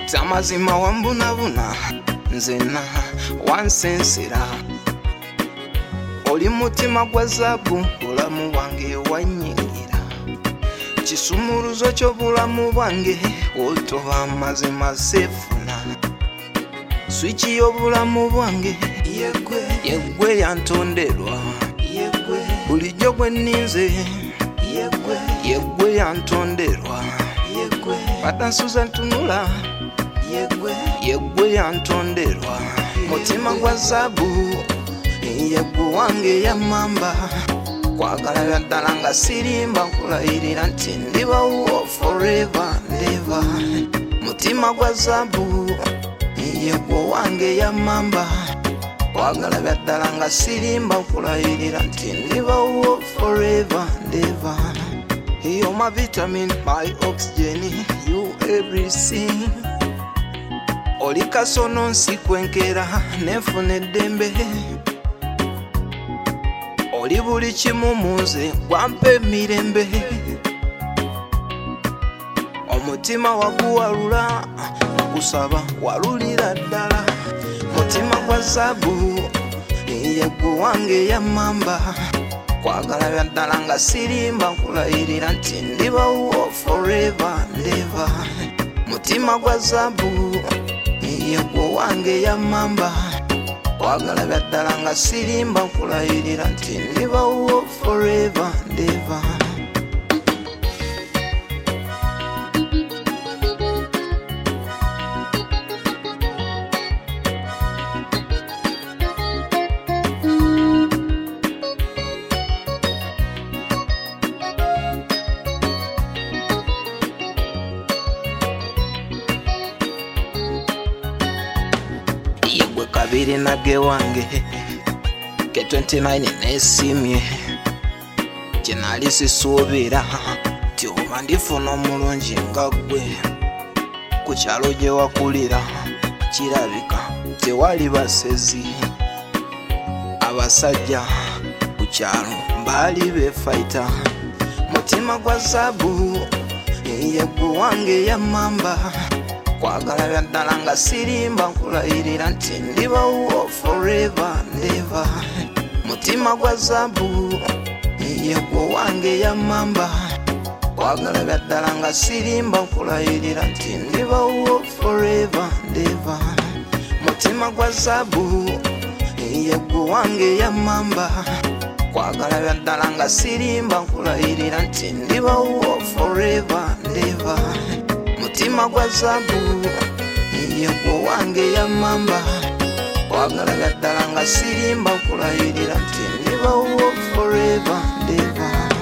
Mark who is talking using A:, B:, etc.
A: Tamazima wambunabuna nzena wansensera oli mutima gwa zaabu bulamu bwange wanyingira kisumuluzo ky'obulamu bwange otoba mazima sefuna swiki y'obulamu bwange yegwe yantonderwa bulijjo gwe nninze yegwe yantonderwa batansuza ntunula yegwe yantonderwa mutima gwa zaabu yegwe wange yamamba kwagala byaddala nga sirimba nkulayirira nti ndibawo forever never mutima gwa zaabu yegwe wange yamamba kwagala byaddala nga sirimba nkulayirira nti ndibawo forever never. You're my vitamin, my oxygen, you everything. Olika sono nsikwenkera nefune eddembe oli buli kimu munze gwampa emirembe omutima waguwalula gusaba walulira ddala mutima gwa zaabu yegwe wange yamamba kwagala byaddala nga sirimba nkulayirira nti ndibawo forever never mutima gwa zaabu yegwe wange yamamba kwagala byaddala nga sirimba nkulayirira nti ndibawo forever never. Kabiri nage wange ke 29 nesimye kinali sisuubira ti oba ndifuna omulungi nga gwe ku kyalo gye wakulira kirabika tewali basezi abasajja ku kyalo baali beefayita mutima gwa zaabu yegwe wange yamamba kwagala byaddala nga sirimba nkulayirira nti ndibawo forever never mutima gwa zaabu yegwe wange yamamba kwagala byaddala nga sirimba nkulayirira nti ndibawo forever never mutima gwa zaabu yegwe wange yamamba kwagala byaddala nga sirimba nkulayirira nti ndibawo forever never mutima gwa zaabu yegwe wange yamamba kwagala byaddala nga sirimba nkulayirira nti ndibawo forever never.